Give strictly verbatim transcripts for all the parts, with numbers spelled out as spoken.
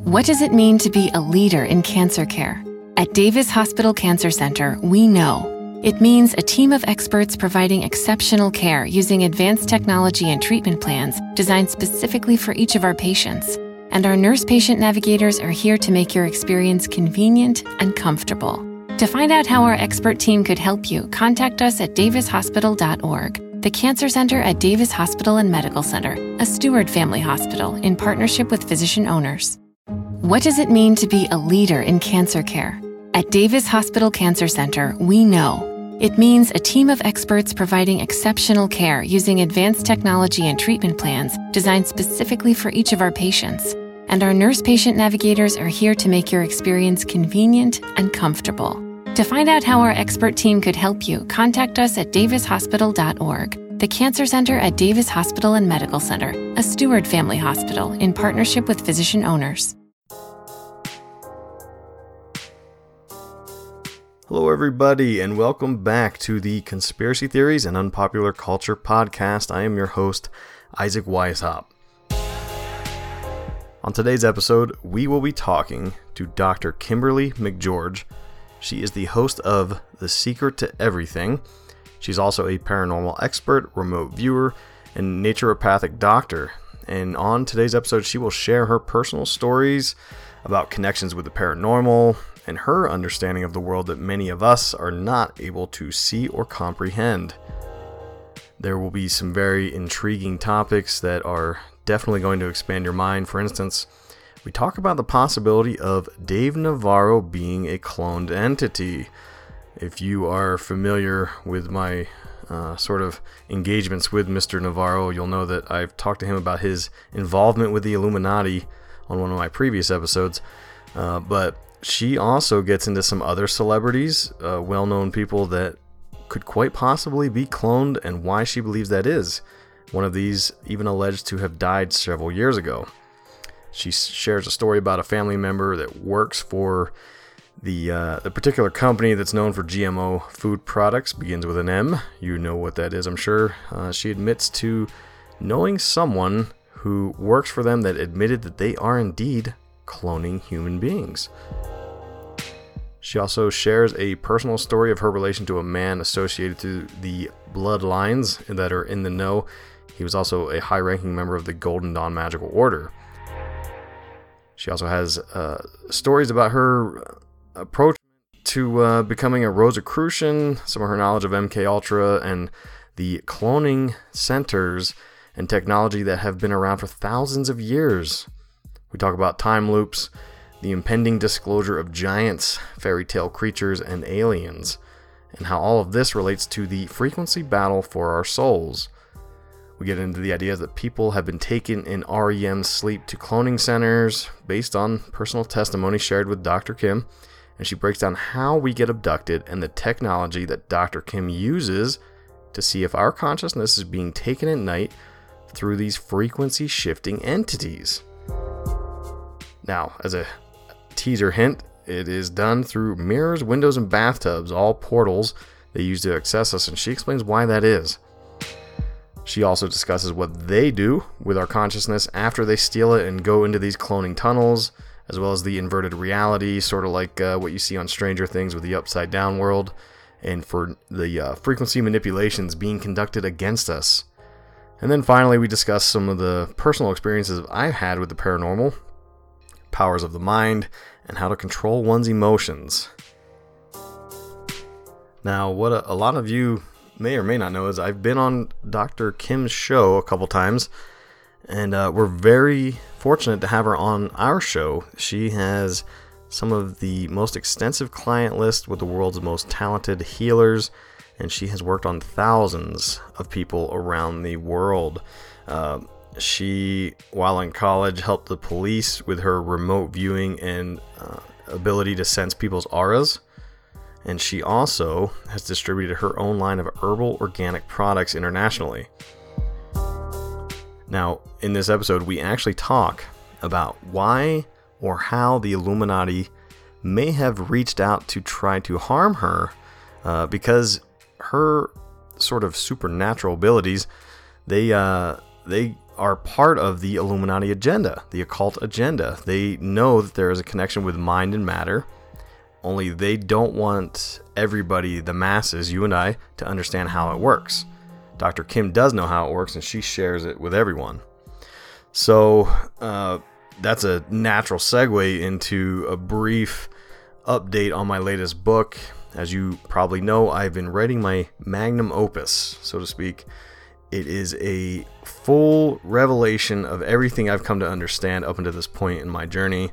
What does it mean to be a leader in cancer care? At Davis Hospital Cancer Center, we know. It means a team of experts providing exceptional care using advanced technology and treatment plans designed specifically for each of our patients. And our nurse patient navigators are here to make your experience convenient and comfortable. To find out how our expert team could help you, contact us at davis hospital dot org. The Cancer Center at Davis Hospital and Medical Center, a Steward family hospital in partnership with physician owners. What does it mean to be a leader in cancer care? At Davis Hospital Cancer Center, we know. It means a team of experts providing exceptional care using advanced technology and treatment plans designed specifically for each of our patients. And our nurse patient navigators are here to make your experience convenient and comfortable. To find out how our expert team could help you, contact us at davis hospital dot org. The Cancer Center at Davis Hospital and Medical Center, a Steward family hospital in partnership with physician owners. Hello, everybody, and welcome back to the Conspiracy Theories and Unpopular Culture podcast. I am your host, Isaac Weishaupt. On today's episode, we will be talking to Doctor Kimberly McGeorge. She is the host of The Secret to Everything. She's also a paranormal expert, remote viewer, and naturopathic doctor. And on today's episode, she will share her personal stories about connections with the paranormal and her understanding of the world that many of us are not able to see or comprehend. There will be some very intriguing topics that are definitely going to expand your mind. For instance, we talk about the possibility of Dave Navarro being a cloned entity. If you are familiar with my uh, sort of engagements with Mister Navarro, you'll know that I've talked to him about his involvement with the Illuminati on one of my previous episodes. Uh, but she also gets into some other celebrities, uh, well-known people that could quite possibly be cloned, and why she believes that is. One of these even alleged to have died several years ago. She shares a story about a family member that works for the uh, the particular company that's known for G M O food products. Begins with an M. You know what that is, I'm sure. Uh, she admits to knowing someone who works for them that admitted that they are indeed cloning human beings. She also shares a personal story of her relation to a man associated to the bloodlines that are in the know. He was also a high-ranking member of the Golden Dawn Magical Order. She also has uh, stories about her approach to uh, becoming a Rosicrucian, some of her knowledge of M K Ultra, and the cloning centers and technology that have been around for thousands of years. We talk about time loops, the impending disclosure of giants, fairy tale creatures, and aliens, and how all of this relates to the frequency battle for our souls. We get into the ideas that people have been taken in R E M sleep to cloning centers based on personal testimony shared with Doctor Kim, and she breaks down how we get abducted and the technology that Doctor Kim uses to see if our consciousness is being taken at night through these frequency shifting entities. Now, as a teaser hint, it is done through mirrors, windows, and bathtubs, all portals they use to access us, and she explains why that is. She also discusses what they do with our consciousness after they steal it and go into these cloning tunnels, as well as the inverted reality, sort of like uh, what you see on Stranger Things with the upside down world, and for the uh, frequency manipulations being conducted against us. And then finally, we discuss some of the personal experiences I've had with the paranormal, powers of the mind, and how to control one's emotions. Now, what a, a lot of you may or may not know is I've been on Doctor Kim's show a couple times, and uh, we're very fortunate to have her on our show. She has some of the most extensive client list with the world's most talented healers, and she has worked on thousands of people around the world. Uh, she, while in college, helped the police with her remote viewing and uh, ability to sense people's auras. And she also has distributed her own line of herbal organic products internationally. Now, in this episode, we actually talk about why or how the Illuminati may have reached out to try to harm her, uh, because her sort of supernatural abilities, they uh, they are part of the Illuminati agenda, the occult agenda. They know that there is a connection with mind and matter, only they don't want everybody, the masses, you and I, to understand how it works. Doctor Kim does know how it works, and she shares it with everyone. So uh, that's a natural segue into a brief update on my latest book. As you probably know, I've been writing my magnum opus, so to speak. It is a full revelation of everything I've come to understand up until this point in my journey.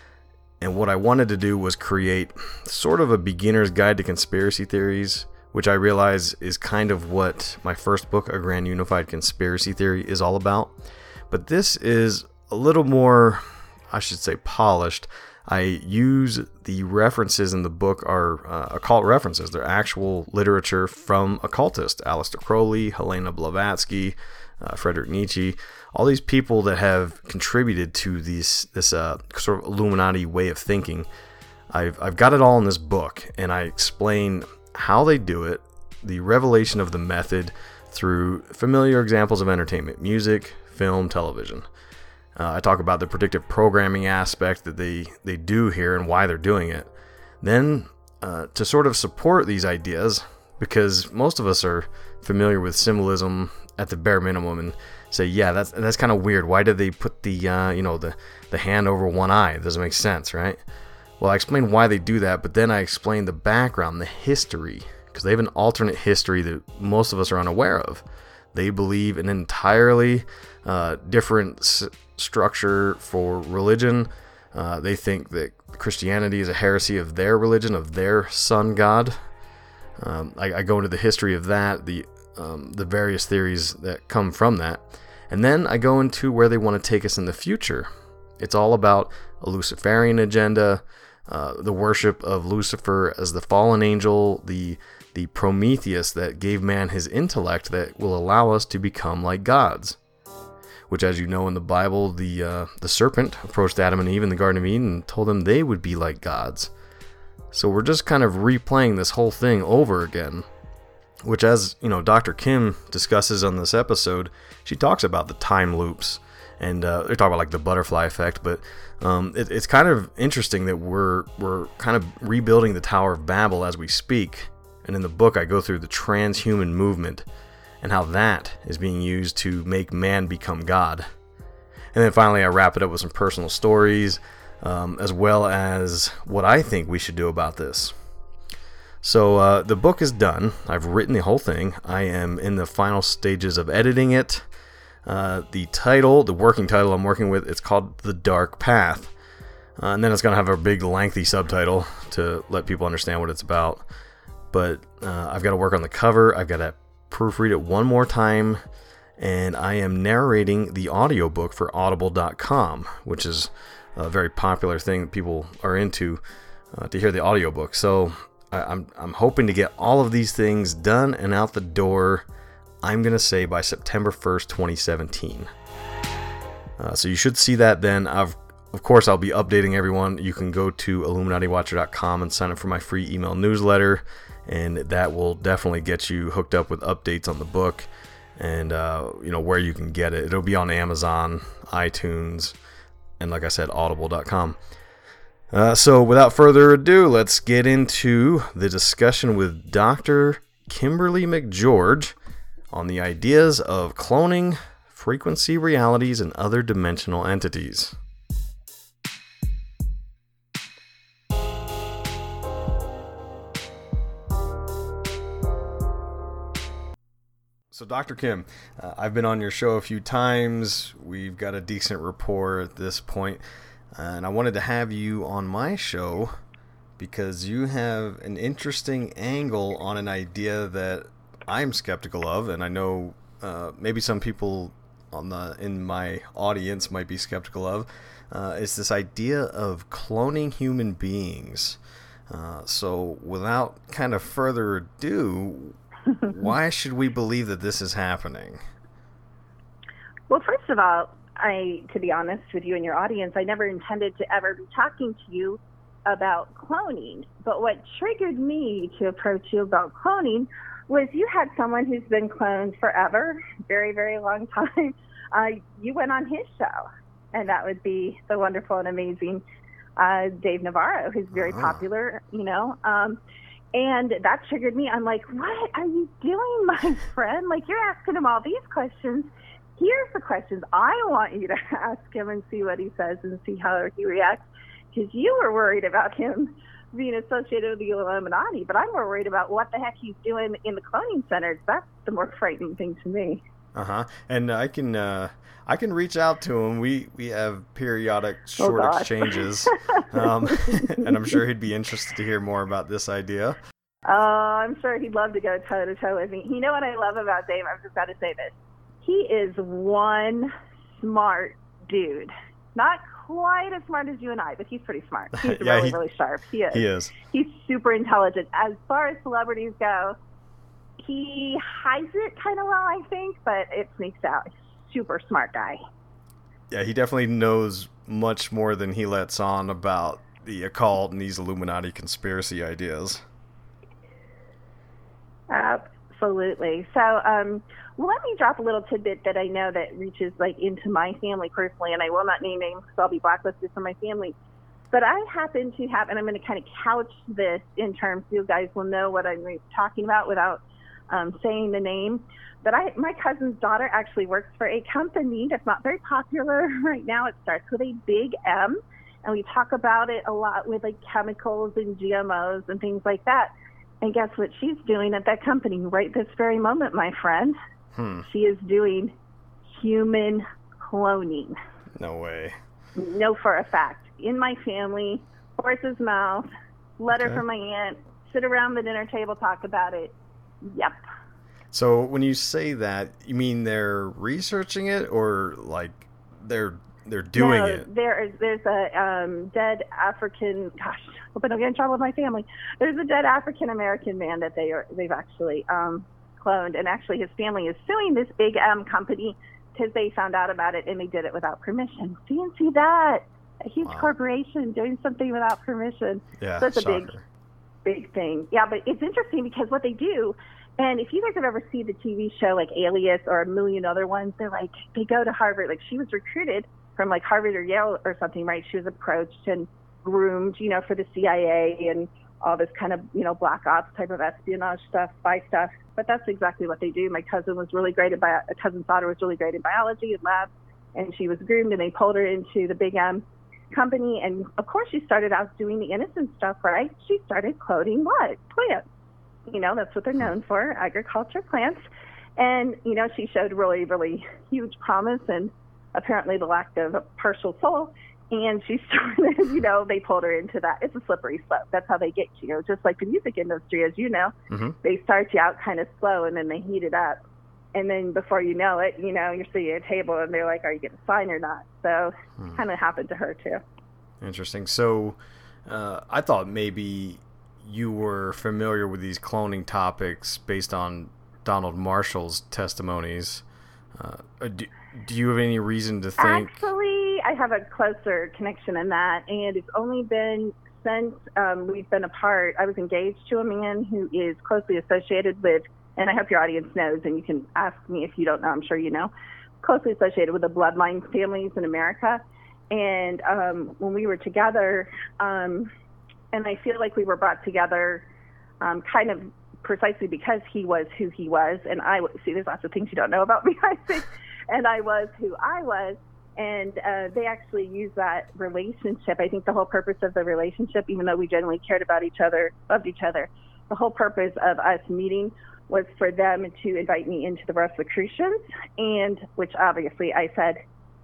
And what I wanted to do was create sort of a beginner's guide to conspiracy theories, which I realize is kind of what my first book, A Grand Unified Conspiracy Theory, is all about. But this is a little more, I should say, polished. I use the references in the book are uh, occult references. They're actual literature from occultists, Aleister Crowley, Helena Blavatsky, uh, Friedrich Nietzsche, all these people that have contributed to these, this uh, sort of Illuminati way of thinking. I've, I've got it all in this book, and I explain how they do it, the revelation of the method through familiar examples of entertainment, music, film, television. Uh, I talk about the predictive programming aspect that they, they do here and why they're doing it. Then, uh, to sort of support these ideas, because most of us are familiar with symbolism at the bare minimum and say, yeah, that's that's kind of weird. Why did they put the uh, you know the, the hand over one eye? It doesn't make sense, right? Well, I explain why they do that, but then I explain the background, the history, because they have an alternate history that most of us are unaware of. They believe an entirely uh, different s- structure for religion. Uh, they think that Christianity is a heresy of their religion, of their sun god. Um, I, I go into the history of that, the um, the various theories that come from that. And then I go into where they want to take us in the future. It's all about a Luciferian agenda, uh, the worship of Lucifer as the fallen angel, the the Prometheus that gave man his intellect that will allow us to become like gods. Which, as you know in the Bible, the uh, the serpent approached Adam and Eve in the Garden of Eden and told them they would be like gods. So we're just kind of replaying this whole thing over again. Which, as you know, Doctor Kim discusses on this episode, she talks about the time loops, and uh, they talk about like the butterfly effect. But um, it, it's kind of interesting that we're we're kind of rebuilding the Tower of Babel as we speak. And in the book, I go through the transhuman movement and how that is being used to make man become God. And then finally, I wrap it up with some personal stories, um, as well as what I think we should do about this. So uh, the book is done. I've written the whole thing. I am in the final stages of editing it. Uh, the title, the working title I'm working with, it's called The Dark Path. Uh, and then it's going to have a big lengthy subtitle to let people understand what it's about. But uh, I've got to work on the cover. I've got to proofread it one more time. And I am narrating the audiobook for audible dot com, which is a very popular thing that people are into, uh, to hear the audiobook. So I, I'm, I'm hoping to get all of these things done and out the door, I'm going to say by September first, twenty seventeen. Uh, so you should see that then. I've, of course, I'll be updating everyone. You can go to illuminati watcher dot com and sign up for my free email newsletter. And that will definitely get you hooked up with updates on the book and, uh, you know, where you can get it. It'll be on Amazon, iTunes, and like I said, audible dot com. Uh, so without further ado, let's get into the discussion with Doctor Kimberly McGeorge on the ideas of cloning, frequency realities, and other dimensional entities. So, Doctor Kim, uh, I've been on your show a few times. We've got a decent rapport at this point. Uh, and I wanted to have you on my show because you have an interesting angle on an idea that I'm skeptical of. And I know uh, maybe some people on the in my audience might be skeptical of. Uh, it's this idea of cloning human beings. Uh, so, without kind of further ado, why should we believe that this is happening? Well, first of all, I, to be honest with you and your audience, I never intended to ever be talking to you about cloning. But what triggered me to approach you about cloning was you had someone who's been cloned forever, very, very long time. uh, you went on his show, and that would be the wonderful and amazing uh, Dave Navarro, who's very uh-huh. popular, you know. Um, and that triggered me. I'm like, what are you doing, my friend? Like, you're asking him all these questions. Here's the questions I want you to ask him and see what he says and see how he reacts. Because you were worried about him being associated with the Illuminati, but I'm more worried about what the heck he's doing in the cloning centers. That's the more frightening thing to me. Uh-huh. And I can uh, I can reach out to him. We we have periodic short oh, exchanges. um, and I'm sure he'd be interested to hear more about this idea. Uh, I'm sure he'd love to go toe-to-toe with me. You know what I love about Dave? I've just got to say this. He is one smart dude. Not quite as smart as you and I, but he's pretty smart. He's yeah, really, he, really sharp. He is. He is. He's super intelligent. As far as celebrities go, he hides it kind of well, I think, but it sneaks out. Super smart guy. Yeah, he definitely knows much more than he lets on about the occult and these Illuminati conspiracy ideas. Absolutely. So, um, let me drop a little tidbit that I know that reaches like into my family personally, and I will not name names because I'll be blacklisted from my family. But I happen to have, and I'm going to kind of couch this in terms, you guys will know what I'm talking about without um, saying the name. But I, my cousin's daughter actually works for a company that's not very popular right now. It starts with a big M, and we talk about it a lot with like chemicals and G M Os and things like that. And guess what she's doing at that company right this very moment, my friend? Hmm. She is doing human cloning. No way. No, for a fact. In my family, horse's mouth, letter Okay. from my aunt, sit around the dinner table, talk about it. Yep. So when you say that, you mean they're researching it, or like they're they're doing no, it? There is there's a um, dead African. Gosh, hope I don't get in trouble with my family. There's a dead African American man that they are they've actually um, cloned, and actually his family is suing this big M company because they found out about it and they did it without permission. So you can see that a huge Wow. corporation doing something without permission. Yeah, That's a big, shocker. big thing. Yeah, but it's interesting because what they do. And if you guys have ever seen the T V show like Alias or a million other ones, they're like, they go to Harvard. Like she was recruited from like Harvard or Yale or something, right? She was approached and groomed, you know, for the C I A and all this kind of, you know, black ops type of espionage stuff, spy stuff. But that's exactly what they do. My cousin was really great at bio, a cousin's daughter was really great in biology and lab, and she was groomed, and they pulled her into the big M company. And of course, she started out doing the innocent stuff, right? She started cloning what? Plants. You know, that's what they're known for, agriculture, plants. And, you know, she showed really, really huge promise and apparently the lack of a partial soul. And she started, you know, they pulled her into that. It's a slippery slope. That's how they get you, just like the music industry, as you know. Mm-hmm. They start you out kind of slow and then they heat it up. And then before you know it, you know, you're sitting at a table and they're like, are you going to sign or not? So Hmm. it kind of happened to her, too. Interesting. So uh, I thought maybe you were familiar with these cloning topics based on Donald Marshall's testimonies. Uh, do, do you have any reason to think... Actually, I have a closer connection in that, and it's only been since um, we've been apart. I was engaged to a man who is closely associated with, and I hope your audience knows, and you can ask me if you don't know, I'm sure you know, closely associated with the bloodline families in America. And um, when we were together, um, and I feel like we were brought together um, kind of precisely because he was who he was, and I see there's lots of things you don't know about me, I think, and I was who I was, and uh, they actually used that relationship. I think the whole purpose of the relationship, even though we genuinely cared about each other, loved each other, the whole purpose of us meeting was for them to invite me into the Rosicrucians, and which obviously I said,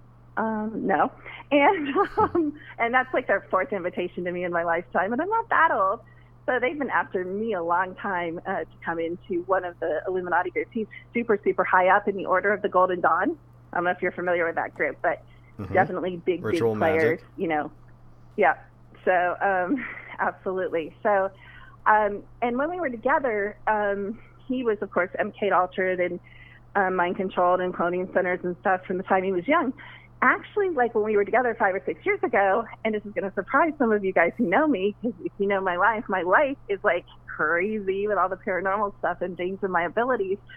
Um, no. And um, and that's like their fourth invitation to me in my lifetime. And I'm not that old. So they've been after me a long time uh, to come into one of the Illuminati groups. He's super, super high up in the Order of the Golden Dawn. I don't know if you're familiar with that group, but Mhm. definitely big, Ritual big players, magic. you know. Yeah. So um, absolutely. So, um, and when we were together, um, he was, of course, M K altered and um, mind controlled and cloning centers and stuff from the time he was young. Actually, like when we were together five or six years ago, and this is going to surprise some of you guys who know me, because if you know my life, my life is like crazy with all the paranormal stuff and things and my abilities.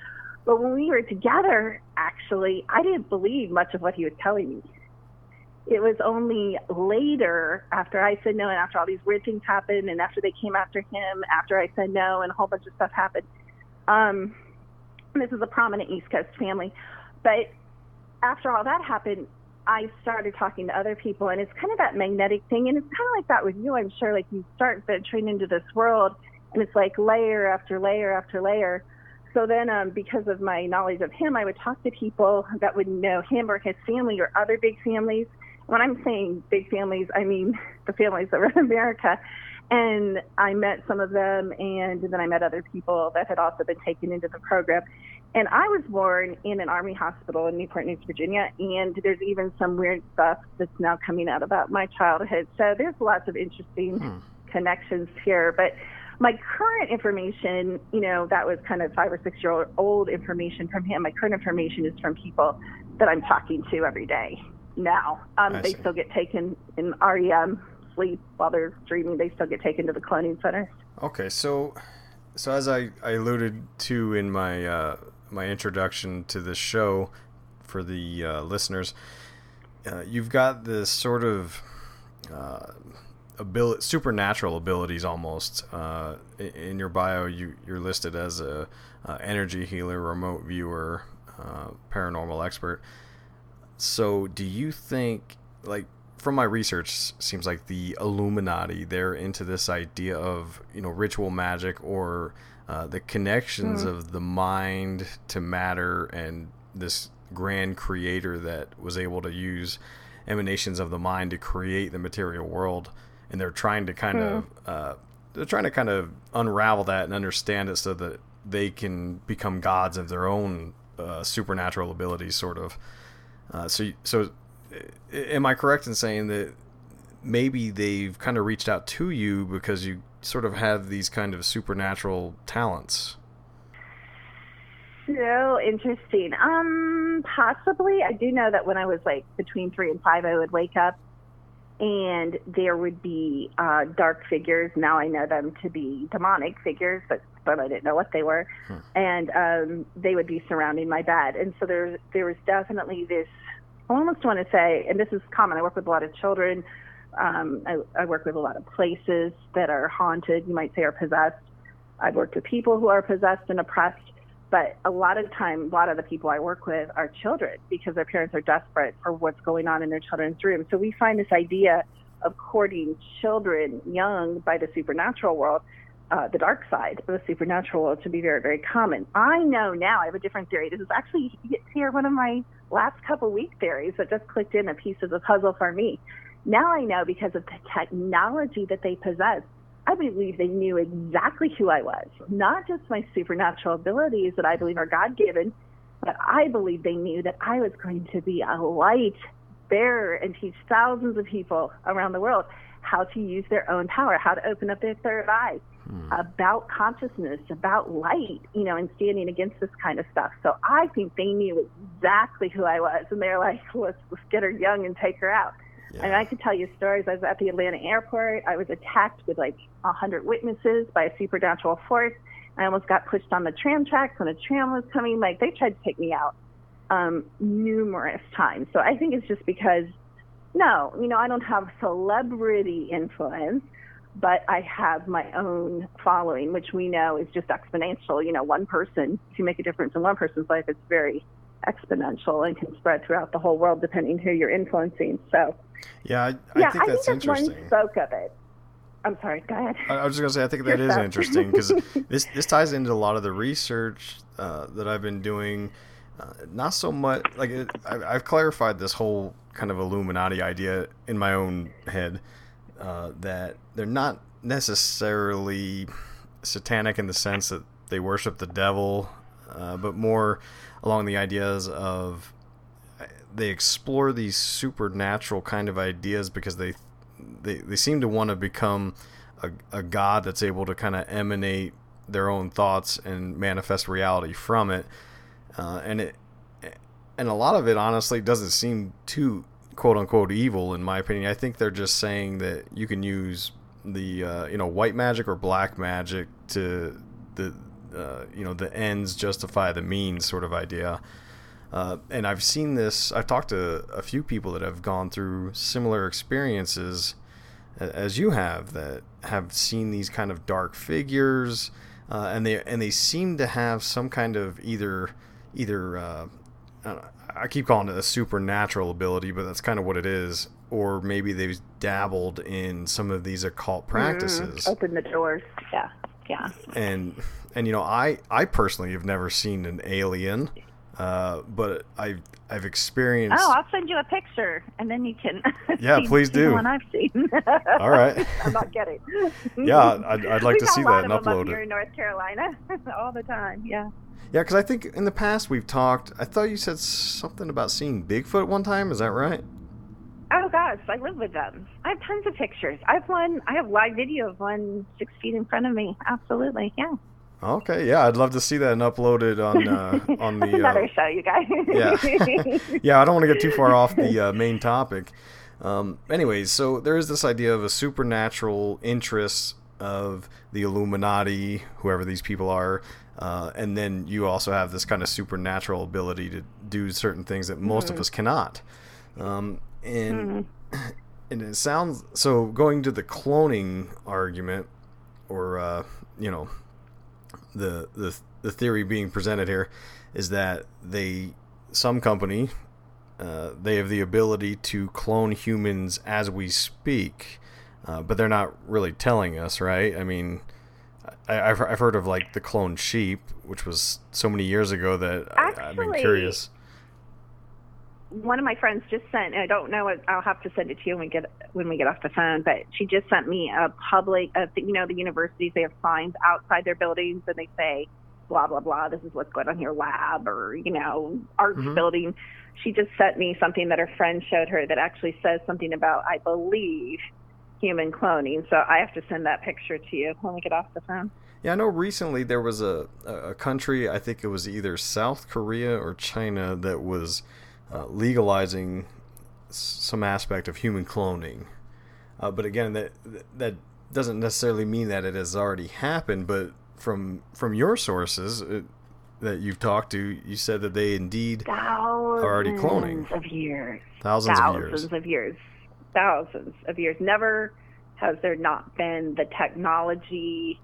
But when we were together, actually, I didn't believe much of what he was telling me. It was only later, after I said no, and after all these weird things happened, and after they came after him, after I said no, and a whole bunch of stuff happened. Um, and this is a prominent East Coast family. But after all that happened, I started talking to other people, and it's kind of that magnetic thing, and it's kind of like that with you, I'm sure. Like, you start venturing into this world, and it's like layer after layer after layer. So then, um, because of my knowledge of him, I would talk to people that would know him or his family or other big families. When I'm saying big families, I mean the families that run America. And I met some of them, and then I met other people that had also been taken into the program. And I was born in an Army hospital in Newport News, Virginia, and there's even some weird stuff that's now coming out about my childhood. So there's lots of interesting hmm. connections here. But my current information, you know, that was kind of five or six year old information from him. My current information is from people that I'm talking to every day now. Um, they see. Still get taken in R E M, sleep, while they're dreaming. They still get taken to the cloning center. Okay, so so as I, I alluded to in my uh, my introduction to this show for the uh, listeners, uh, you've got this sort of uh, ability, supernatural abilities almost. Uh, in your bio, you, you're listed as a uh, energy healer, remote viewer, uh, paranormal expert. So do you think, like, from my research, seems like the Illuminati, they're into this idea of, you know, ritual magic, or uh, the connections mm. of the mind to matter, and this grand creator that was able to use emanations of the mind to create the material world. And they're trying to kind mm. of, uh, they're trying to kind of unravel that and understand it so that they can become gods of their own uh, supernatural abilities, sort of. Uh, so, so am I correct in saying that maybe they've kind of reached out to you because you sort of have these kind of supernatural talents? So interesting. Um, possibly. I do know that when I was like between three and five, I would wake up and there would be uh, dark figures. Now I know them to be demonic figures, but but I didn't know what they were. Hmm. And um, they would be surrounding my bed. And so there, there was definitely this, I almost want to say, and this is common, I work with a lot of children. Um, I, I work with a lot of places that are haunted, you might say are possessed. I've worked with people who are possessed and oppressed. But a lot of time, a lot of the people I work with are children because their parents are desperate for what's going on in their children's room. So we find this idea of courting children young by the supernatural world, uh, the dark side of the supernatural world, to be very, very common. I know now, I have a different theory. This is actually here one of my last couple week theories that just clicked in a piece of the puzzle for me. Now I know, because of the technology that they possess, I believe they knew exactly who I was, not just my supernatural abilities that I believe are God-given, but I believe they knew that I was going to be a light bearer and teach thousands of people around the world how to use their own power, how to open up their third eye, hmm. about consciousness, about light, you know, and standing against this kind of stuff. So I think they knew exactly who I was, and they're like, let's, let's get her young and take her out. Yeah. And I could tell you stories. I was at the Atlanta airport. I was attacked with like a hundred witnesses by a supernatural force. I almost got pushed on the tram tracks when a tram was coming. Like, they tried to take me out um, numerous times. So I think it's just because, no, you know, I don't have celebrity influence, but I have my own following, which we know is just exponential. You know, one person, if you make a difference in one person's life, it's very exponential and can spread throughout the whole world depending who you're influencing. So yeah, I, I yeah, think I that's think that's interesting. one spoke of it. I'm sorry, go ahead. I was just going to say, I think that is interesting because this, this ties into a lot of the research uh, that I've been doing. Uh, not so much, like, it, I, I've clarified this whole kind of Illuminati idea in my own head, uh, that they're not necessarily satanic in the sense that they worship the devil, uh, but more along the ideas of they explore these supernatural kind of ideas because they they, they seem to want to become a, a god that's able to kind of emanate their own thoughts and manifest reality from it. Uh, and it and a lot of it honestly doesn't seem too quote unquote evil in my opinion. I think they're just saying that you can use the uh, you know white magic or black magic to the uh, you know, the ends justify the means sort of idea. Uh, and I've seen this, I've talked to a few people that have gone through similar experiences as you have, that have seen these kind of dark figures, uh, and they and they seem to have some kind of either, either uh, I, don't know, I keep calling it a supernatural ability, but that's kind of what it is, or maybe they've dabbled in some of these occult practices. Mm, open the doors, yeah, yeah. And, and you know, I, I personally have never seen an alien. Uh, but I've I've experienced. Oh, I'll send you a picture, and then you can. Yeah, see, please see do. The one I've seen. All right. I'm not kidding. Yeah, I'd, I'd like We've to see that and upload upload it. Here it. in North Carolina, all the time. Yeah. Yeah, because I think in the past we've talked. I thought you said something about seeing Bigfoot one time. Is that right? Oh gosh, I live with them. I have tons of pictures. I have one. I have live video of one six feet in front of me. Absolutely, yeah. Okay, yeah, I'd love to see that and upload it on uh, on the. That's another uh, show, you guys. Yeah, yeah. I don't want to get too far off the uh, main topic. Um, anyways, so there is this idea of a supernatural interest of the Illuminati, whoever these people are, uh, and then you also have this kind of supernatural ability to do certain things that most mm. of us cannot. Um, and mm. and it sounds so. Going to the cloning argument, or uh, you know. The, the the theory being presented here is that they some company uh, they have the ability to clone humans as we speak, uh, but they're not really telling us, right? I mean, I, I've I've heard of like the cloned sheep, which was so many years ago that Actually, I, I've been curious. One of my friends just sent. I don't know. I'll have to send it to you when we get when we get off the phone. But she just sent me a public. Uh, you know, the universities, they have signs outside their buildings, and they say, "Blah blah blah. This is what's going on in your lab," or you know, arts mm-hmm. building. She just sent me something that her friend showed her that actually says something about, I believe, human cloning. So I have to send that picture to you when we get off the phone. Yeah, I know recently there was a a country. I think it was either South Korea or China that was. Uh, legalizing some aspect of human cloning, uh, but again, that that doesn't necessarily mean that it has already happened. But from from your sources it, that you've talked to, you said that they indeed thousands are already cloning. Of years, thousands, thousands of years, of years, thousands of years. Never has there not been the technology.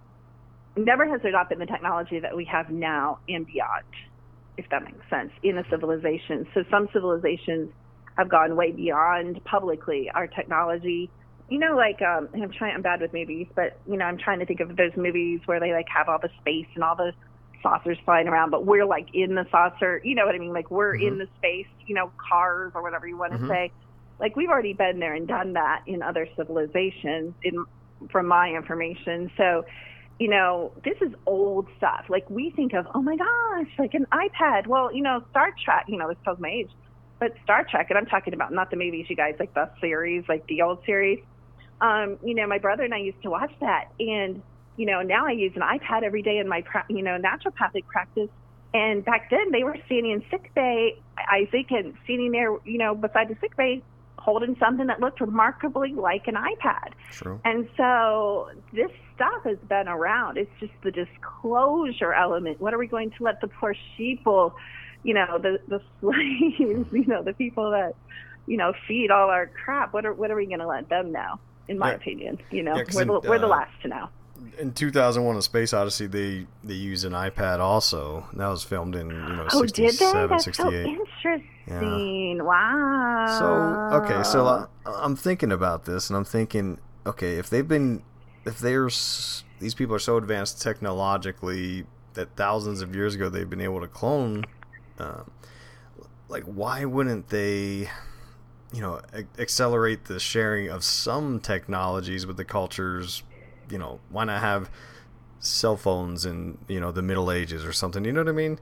Never has there not been the technology that we have now and beyond. If that makes sense, in a civilization. So some civilizations have gone way beyond publicly our technology. You know, like, um, I'm trying, I'm bad with movies, but, you know, I'm trying to think of those movies where they, like, have all the space and all the saucers flying around, but we're, like, in the saucer. You know what I mean? Like, we're mm-hmm. in the space, you know, cars or whatever you want to mm-hmm. say. Like, we've already been there and done that in other civilizations, in from my information. So, you know, this is old stuff. Like, we think of, oh, my gosh, like an iPad. Well, you know, Star Trek, you know, this tells my age. But Star Trek, and I'm talking about not the movies, you guys, like the series, like the old series. Um, you know, my brother and I used to watch that. And, you know, now I use an iPad every day in my, pra- you know, naturopathic practice. And back then they were standing in sick bay, Isaac, and sitting there, you know, beside the sick bay, holding something that looked remarkably like an iPad. True. And so this stuff has been around. It's just the disclosure element. What are we going to let the poor sheeple, you know, the, the slaves, you know, the people that, you know, feed all our crap, what are what are we going to let them know, in my yeah. opinion? You know, yeah, we're, the, in, we're the uh, last to know. In two thousand one, A Space Odyssey, they, they used an iPad also. That was filmed in, you know, oh, sixty-seven, That's sixty-eight. So interesting. Yeah. Wow. So, okay, so I, I'm thinking about this, and I'm thinking, okay, if they've been, if there's, these people are so advanced technologically that thousands of years ago they've been able to clone, uh, like, why wouldn't they, you know, a- accelerate the sharing of some technologies with the cultures? You know, why not have cell phones in, you know, the Middle Ages or something? You know what I mean?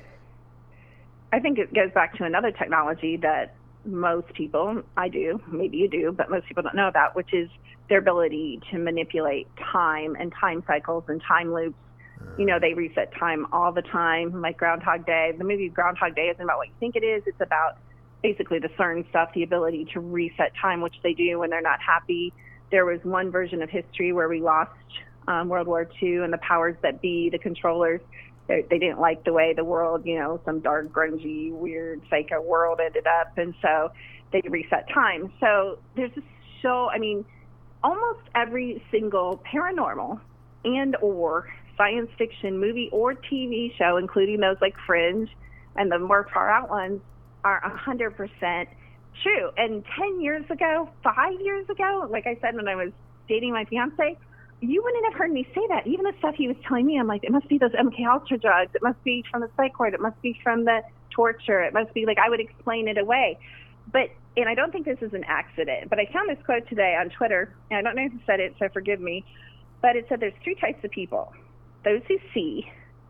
I think it goes back to another technology that most people, I do, maybe you do, but most people don't know about, which is their ability to manipulate time and time cycles and time loops. Uh, you know, they reset time all the time, like Groundhog Day. The movie Groundhog Day isn't about what you think it is. It's about basically the CERN stuff, the ability to reset time, which they do when they're not happy. There was one version of history where we lost um, World War Two, and the powers that be, the controllers, they, they didn't like the way the world, you know, some dark, grungy, weird, psycho world ended up, and so they reset time. So there's this show, I mean, almost every single paranormal and or science fiction movie or T V show, including those like Fringe and the more far out ones, are one hundred percent true. And ten years ago, five years ago, like I said, when I was dating my fiance, you wouldn't have heard me say that. Even the stuff he was telling me, I'm like, it must be those M K Ultra drugs. It must be from the psych ward. It must be from the torture. It must be like, I would explain it away. But, and I don't think this is an accident, but I found this quote today on Twitter, and I don't know who said it, so forgive me, but it said there's three types of people: those who see,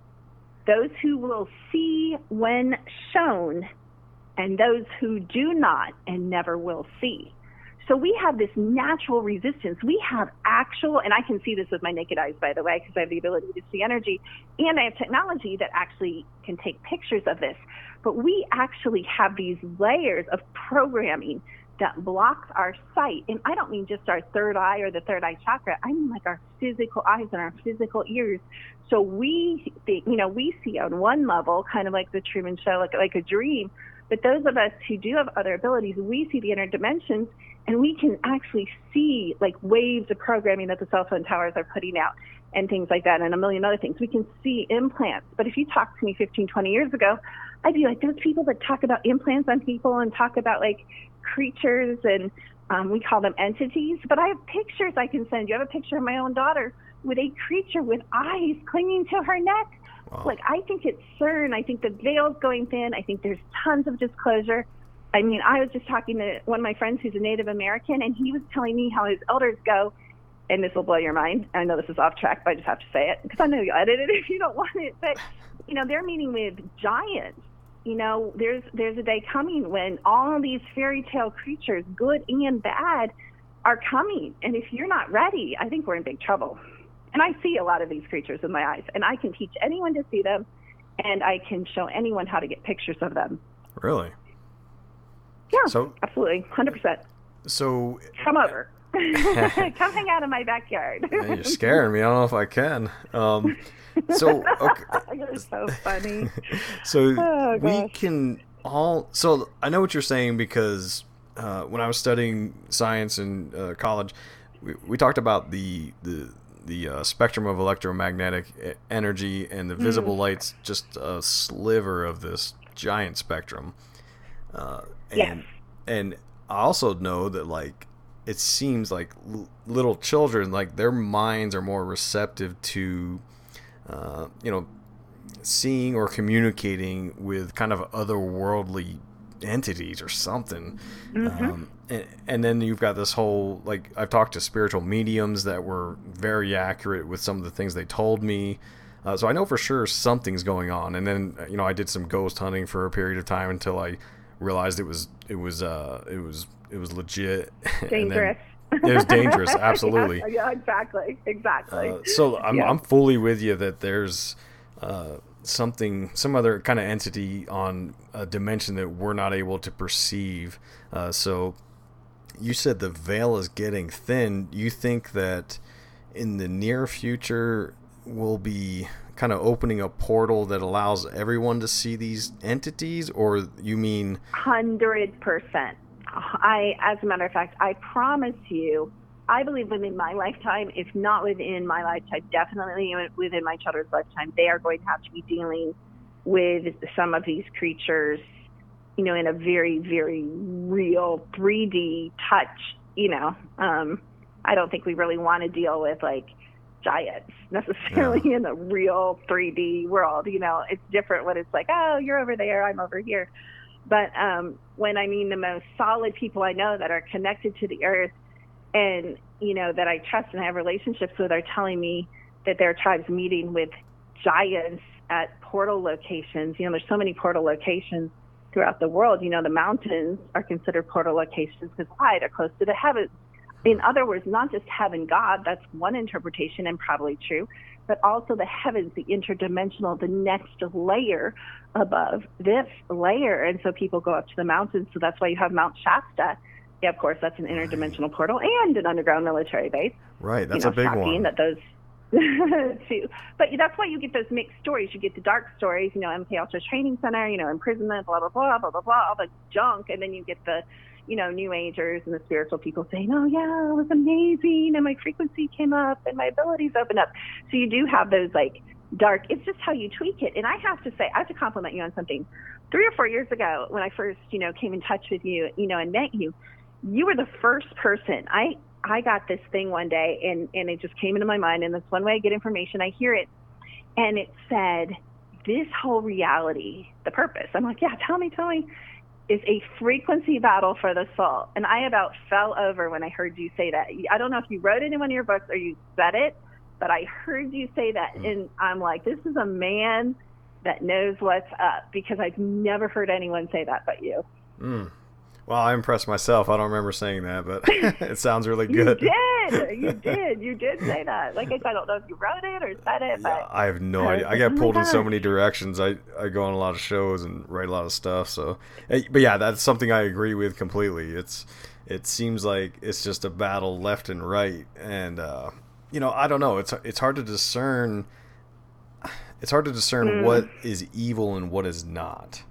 those who will see when shown, and those who do not and never will see. So we have this natural resistance. We have actual, and I can see this with my naked eyes, by the way, because I have the ability to see energy, and I have technology that actually can take pictures of this. But we actually have these layers of programming that blocks our sight. And I don't mean just our third eye or the third eye chakra. I mean like our physical eyes and our physical ears. So we think, you know, we see on one level, kind of like the Truman Show, like, like a dream. But those of us who do have other abilities, we see the inner dimensions, and we can actually see like waves of programming that the cell phone towers are putting out and things like that, and a million other things. We can see implants. But if you talked to me fifteen, twenty years ago, I'd be like, those people that talk about implants on people and talk about like creatures, and um, we call them entities. But I have pictures I can send you. I have a picture of my own daughter with a creature with eyes clinging to her neck. Wow. Like, I think it's CERN. I think the veil's going thin. I think there's tons of disclosure. I mean, I was just talking to one of my friends who's a Native American, and he was telling me how his elders go, and this will blow your mind. I know this is off track, but I just have to say it because I know you'll edit it if you don't want it. But, you know, they're meeting with giants. You know, there's there's a day coming when all these fairy tale creatures, good and bad, are coming. And if you're not ready, I think we're in big trouble. And I see a lot of these creatures with my eyes, and I can teach anyone to see them, and I can show anyone how to get pictures of them. Really? Yeah, so, absolutely, one hundred percent. So come over. Come hang out in my backyard. Man, you're scaring me. I don't know if I can. Um, so okay. You're so funny. So oh, we can all. So I know what you're saying, because uh, when I was studying science in uh, college, we, we talked about the the the uh, spectrum of electromagnetic energy, and the visible mm. light's just a sliver of this giant spectrum. Uh, and yes. and I also know that, like, it seems like l- little children, like, their minds are more receptive to, uh, you know, seeing or communicating with kind of otherworldly entities or something. Mm-hmm. Um, and, and then you've got this whole, like, I've talked to spiritual mediums that were very accurate with some of the things they told me. Uh, so I know for sure something's going on. And then, you know, I did some ghost hunting for a period of time until I realized it was, it was, uh, it was, it was legit. Dangerous. It was dangerous. Absolutely. yeah, yeah, exactly. Exactly. Uh, so I'm, yeah. I'm fully with you that there's, uh, something, some other kind of entity on a dimension that we're not able to perceive. Uh, so you said the veil is getting thin. You think that in the near future we'll be kind of opening a portal that allows everyone to see these entities, or you mean? Hundred percent. I, as a matter of fact, I promise you, I believe within my lifetime, if not within my lifetime, definitely within my children's lifetime, they are going to have to be dealing with some of these creatures, you know, in a very, very real three D touch, you know. Um, I don't think we really want to deal with, like, giants necessarily yeah. in a real three D world. You know, it's different when it's like, oh, you're over there, I'm over here. But um, when I mean the most solid people I know that are connected to the earth, and, you know, that I trust and have relationships with, are telling me that there are tribes meeting with giants at portal locations. You know, there's so many portal locations throughout the world. You know, the mountains are considered portal locations because why? They're close to the heavens. In other words, not just heaven, God, that's one interpretation and probably true, but also the heavens, the interdimensional, the next layer above this layer. And so people go up to the mountains. So that's why you have Mount Shasta. Yeah, of course, that's an interdimensional portal and an underground military base. Right, that's you know, a big shocking one. That those, too. But that's why you get those mixed stories. You get the dark stories, you know, M K Ultra Training Center, you know, imprisonment, blah, blah, blah, blah, blah, blah, all the junk. And then you get the, you know, New Agers and the spiritual people saying, oh, yeah, it was amazing. And my frequency came up and my abilities opened up. So you do have those, like, dark. It's just how you tweak it. And I have to say, I have to compliment you on something. Three or four years ago, when I first, you know, came in touch with you, you know, and met you, you were the first person. I I got this thing one day, and, and it just came into my mind, and that's one way I get information. I hear it, and it said, this whole reality, the purpose. I'm like, yeah, tell me, tell me, is a frequency battle for the soul. And I about fell over when I heard you say that. I don't know if you wrote it in one of your books or you said it, but I heard you say that, and I'm like, this is a man that knows what's up, because I've never heard anyone say that but you. Mm. Well, I impressed myself. I don't remember saying that, but it sounds really good. You did. You did. You did say that. Like I said, I don't know if you wrote it or said it, but yeah, I have no I idea. I get pulled in so many directions. I, I go on a lot of shows and write a lot of stuff. So, but yeah, that's something I agree with completely. It's it seems like it's just a battle left and right, and uh, you know, I don't know. It's it's hard to discern. It's hard to discern mm. what is evil and what is not.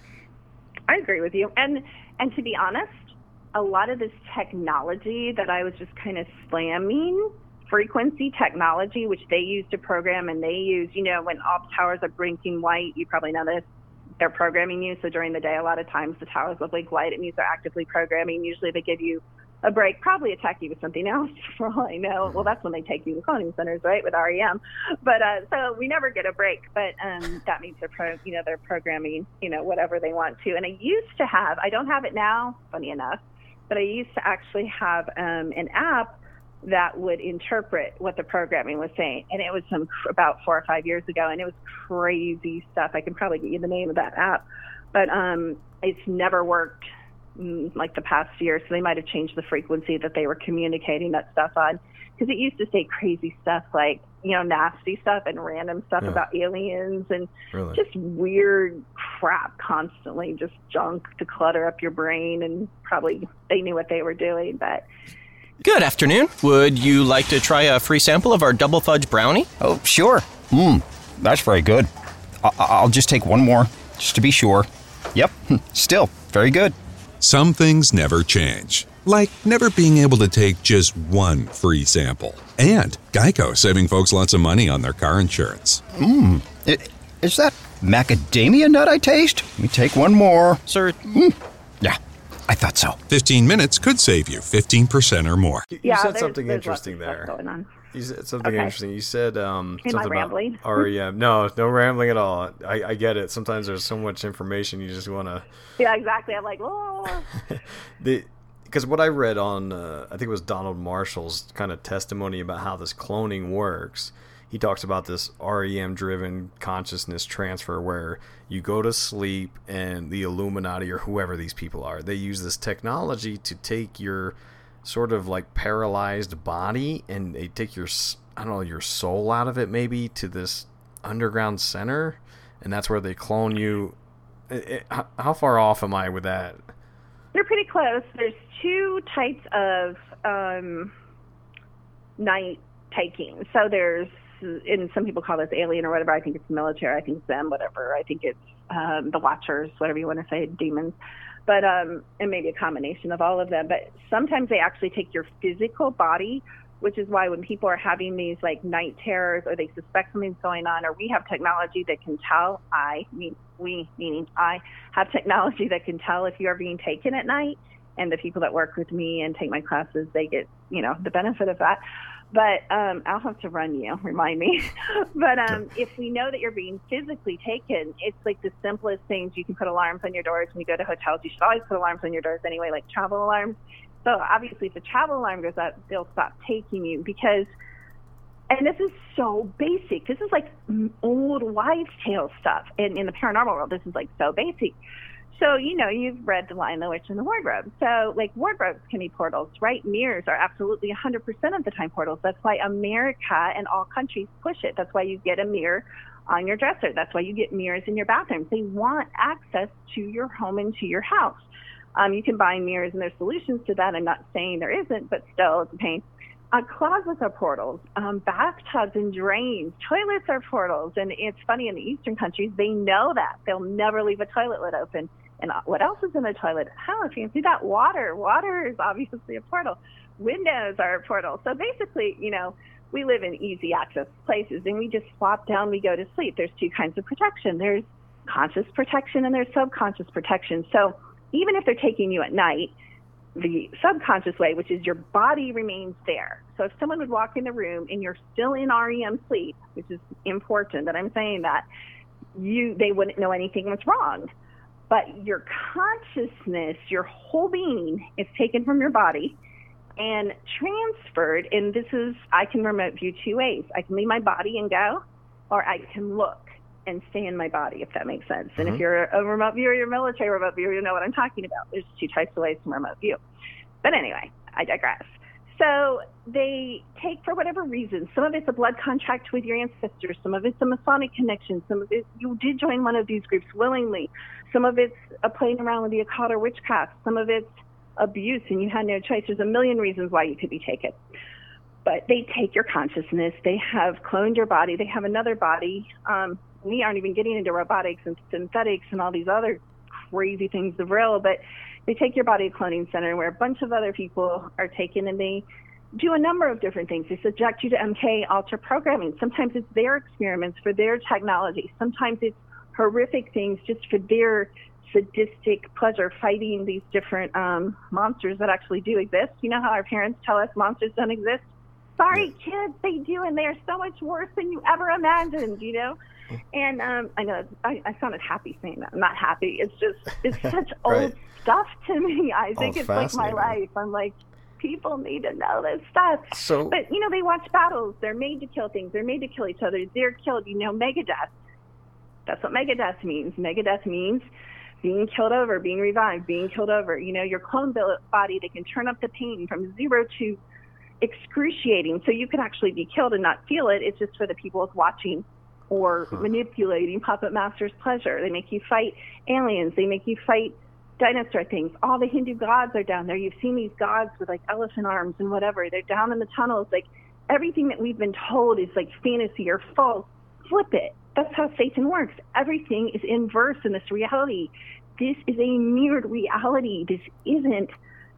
I agree with you, and. And to be honest, a lot of this technology that I was just kind of slamming, frequency technology, which they use to program, and they use, you know, when all towers are blinking white, you probably know this, they're programming you. So during the day, a lot of times the towers will blink white. It means they're actively programming. Usually they give you a break, probably attack you with something else for all I know. Well, that's when they take you to cloning centers, right, with R E M. But uh, so we never get a break, but um, that means they're, pro, you know, they're programming, you know, whatever they want to. And I used to have, I don't have it now, funny enough, but I used to actually have um, an app that would interpret what the programming was saying. And it was some about four or five years ago, and it was crazy stuff. I can probably get you the name of that app, but um, it's never worked like the past year, so they might have changed the frequency that they were communicating that stuff on, because it used to say crazy stuff like, you know, nasty stuff and random stuff yeah. about aliens and really? just weird crap constantly, just junk to clutter up your brain, and probably they knew what they were doing. But good afternoon. Would you like to try a free sample of our double fudge brownie? Oh, sure. Mmm, that's very good. I- I'll just take one more, just to be sure. Yep, still very good. Some things never change, like never being able to take just one free sample. And Geico saving folks lots of money on their car insurance. Mmm, is that macadamia nut I taste? Let me take one more. Sir? Mm. Yeah, I thought so. fifteen minutes could save you fifteen percent or more. You, you yeah, said there's, something there's interesting there. Going on. You said something okay. interesting. You said um, Am something I rambling? about R E M. No, no rambling at all. I, I get it. Sometimes there's so much information you just want to... Yeah, exactly. I'm like, oh. the Because what I read on, uh, I think it was Donald Marshall's kind of testimony about how this cloning works. He talks about this R E M-driven consciousness transfer where you go to sleep and the Illuminati or whoever these people are, they use this technology to take your sort of like paralyzed body and they take your, I don't know, your soul out of it maybe to this underground center, and that's where they clone you. It, it, how far off am I with that? You're pretty close. There's two types of um, night taking. So there's, and some people call this alien or whatever. I think it's military. I think it's them, whatever. I think it's um, the Watchers, whatever you want to say, demons. But um, and maybe a combination of all of them. But sometimes they actually take your physical body, which is why when people are having these like night terrors or they suspect something's going on, or we have technology that can tell, I mean, we, meaning I, have technology that can tell if you're being taken at night. And the people that work with me and take my classes, they get, you know, the benefit of that. But um, I'll have to run you, remind me. But um, if we know that you're being physically taken, it's like the simplest things. You can put alarms on your doors. When you go to hotels, you should always put alarms on your doors anyway, like travel alarms. So obviously if the travel alarm goes up, they'll stop taking you because, and this is so basic. This is like old wives' tale stuff. And in the paranormal world, this is like so basic. So, you know, you've read The Lion, the Witch, and the Wardrobe. So, like, wardrobes can be portals, right? Mirrors are absolutely one hundred percent of the time portals. That's why America and all countries push it. That's why you get a mirror on your dresser. That's why you get mirrors in your bathrooms. They want access to your home and to your house. Um, you can buy mirrors, and there's solutions to that. I'm not saying there isn't, but still, it's a pain. Uh, closets are portals, um, bathtubs and drains, toilets are portals. And it's funny, in the Eastern countries, they know that. They'll never leave a toilet lid open. And what else is in the toilet? How fancy that? Water. Water is obviously a portal. Windows are a portal. So basically, you know, we live in easy access places, and we just flop down, we go to sleep. There's two kinds of protection. There's conscious protection and there's subconscious protection. So even if they're taking you at night, the subconscious way, which is your body remains there. So if someone would walk in the room and you're still in R E M sleep, which is important that I'm saying that, you they wouldn't know anything was wrong. But your consciousness, your whole being, is taken from your body and transferred. And this is, I can remote view two ways. I can leave my body and go, or I can look and stay in my body, if that makes sense. And mm-hmm. if you're a remote viewer, you're a military remote viewer, you know what I'm talking about. There's two types of ways to remote view. But anyway, I digress. So they take, for whatever reason, some of it's a blood contract with your ancestors, some of it's a Masonic connection, some of it, you did join one of these groups willingly, some of it's a playing around with the occult or witchcraft, some of it's abuse and you had no choice. There's a million reasons why you could be taken. But they take your consciousness, they have cloned your body, they have another body. Um, we aren't even getting into robotics and synthetics and all these other crazy things of real, but they take your body to a cloning center where a bunch of other people are taken, and they do a number of different things. They subject you to M K Ultra programming. Sometimes it's their experiments for their technology. Sometimes it's horrific things just for their sadistic pleasure, fighting these different um, monsters that actually do exist. You know how our parents tell us monsters don't exist? Sorry, kids, they do, and they are so much worse than you ever imagined, you know? And um, I know I, I sounded happy saying that. I'm not happy. It's just, it's such right. old stuff to me. I think oh, it's like my life. I'm like, people need to know this stuff. So, but, you know, they watch battles. They're made to kill things. They're made to kill each other. They're killed, you know, megadeath. That's what megadeath means. Megadeath means being killed over, being revived, being killed over. You know, your clone body, they can turn up the pain from zero to excruciating. So you can actually be killed and not feel it. It's just for the people watching or huh. manipulating puppet master's pleasure. They make you fight aliens. They make you fight dinosaur things. All the Hindu gods are down there. You've seen these gods with like elephant arms and whatever. They're down in the tunnels. Like everything that we've been told is like fantasy or false. Flip it. That's how Satan works. Everything is inverse in this reality. This is a mirrored reality. This isn't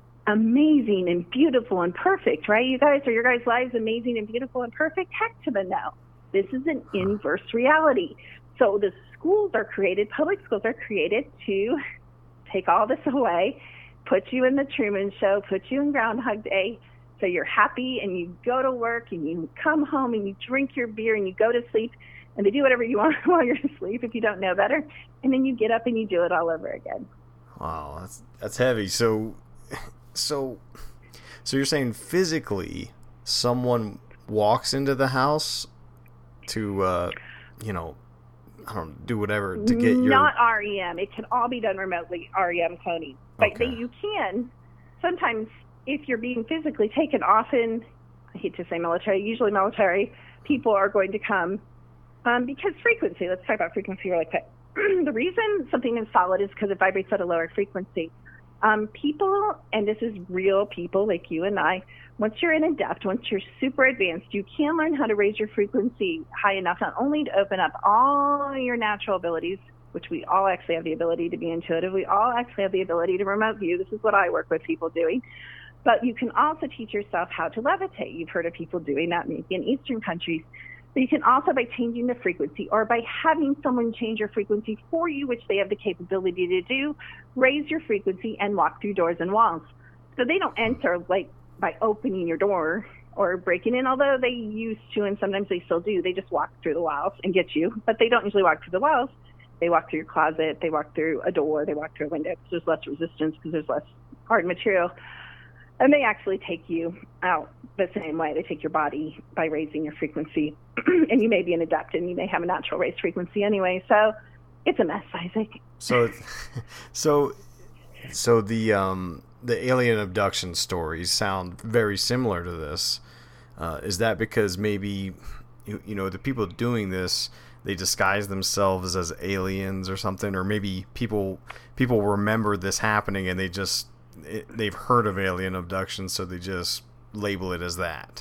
amazing and beautiful and perfect, right? You guys, are your guys' lives amazing and beautiful and perfect? Heck to the no. This is an inverse reality. So the schools are created, public schools are created to take all this away, put you in the Truman Show, put you in Groundhog Day, so you're happy and you go to work and you come home and you drink your beer and you go to sleep, and they do whatever you want while you're asleep if you don't know better, and then you get up and you do it all over again. Wow, that's that's heavy. So, so, so you're saying physically, someone walks into the house to, uh, you know, I don't know, do whatever to get your... Not R E M. It can all be done remotely, R E M cloning. But okay. they, you can, sometimes, if you're being physically taken, often, I hate to say military, usually military people are going to come um, because frequency. Let's talk about frequency really quick. The reason something is solid is because it vibrates at a lower frequency. Um, people, and this is real people like you and I, once you're in a depth, once you're super advanced, you can learn how to raise your frequency high enough, not only to open up all your natural abilities, which we all actually have the ability to be intuitive. We all actually have the ability to remote view. This is what I work with people doing. But you can also teach yourself how to levitate. You've heard of people doing that maybe in Eastern countries. But you can also, by changing the frequency or by having someone change your frequency for you, which they have the capability to do, raise your frequency and walk through doors and walls. So they don't enter like by opening your door or breaking in, although they used to, and sometimes they still do. They just walk through the walls and get you, but they don't usually walk through the walls. They walk through your closet, they walk through a door, they walk through a window because there's less resistance, because there's less hard material. And they actually take you out the same way. They take your body by raising your frequency. And you may be an adept and you may have a natural raised frequency anyway. So it's a mess, Isaac. So, so, so the, um, the alien abduction stories sound very similar to this. Uh, is that because maybe, you, you know, the people doing this, they disguise themselves as aliens or something, or maybe people people remember this happening and they just it, they've heard of alien abduction, so they just label it as that.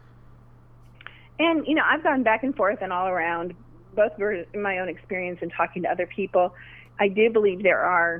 And, you know, I've gone back and forth and all around, both were in my own experience and talking to other people. I do believe there are,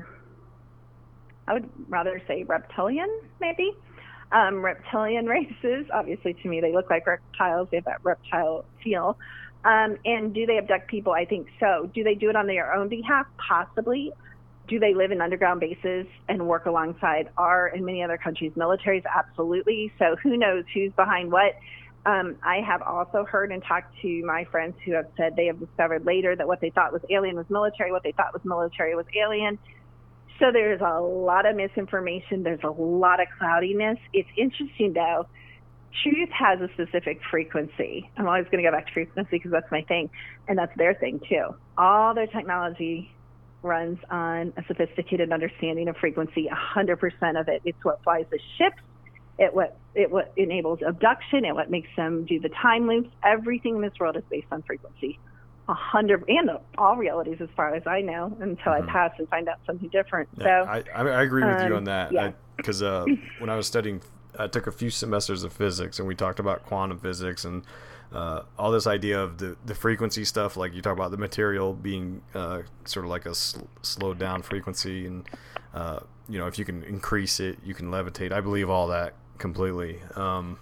I would rather say reptilian, maybe, um, reptilian races. Obviously, to me, they look like reptiles. They have that reptile feel. Um, and do they abduct people? I think so. Do they do it on their own behalf? Possibly. Do they live in underground bases and work alongside our and many other countries' militaries? Absolutely. So who knows who's behind what? Um, I have also heard and talked to my friends who have said they have discovered later that what they thought was alien was military, what they thought was military was alien. So there's a lot of misinformation. There's a lot of cloudiness. It's interesting, though. Truth has a specific frequency. I'm always going to go back to frequency because that's my thing, and that's their thing, too. All their technology runs on a sophisticated understanding of frequency, one hundred percent of it. It's what flies the ships. It what it what enables abduction. It what makes them do the time loops. Everything in this world is based on frequency. A hundred and all realities, as far as I know, until mm-hmm. I pass and find out something different. Yeah, so I, I agree with um, you on that. Yeah. Because uh, when I was studying, I took a few semesters of physics, and we talked about quantum physics and uh, all this idea of the the frequency stuff. Like you talk about the material being uh, sort of like a sl- slowed down frequency, and uh, you know, if you can increase it, you can levitate. I believe all that completely. Um,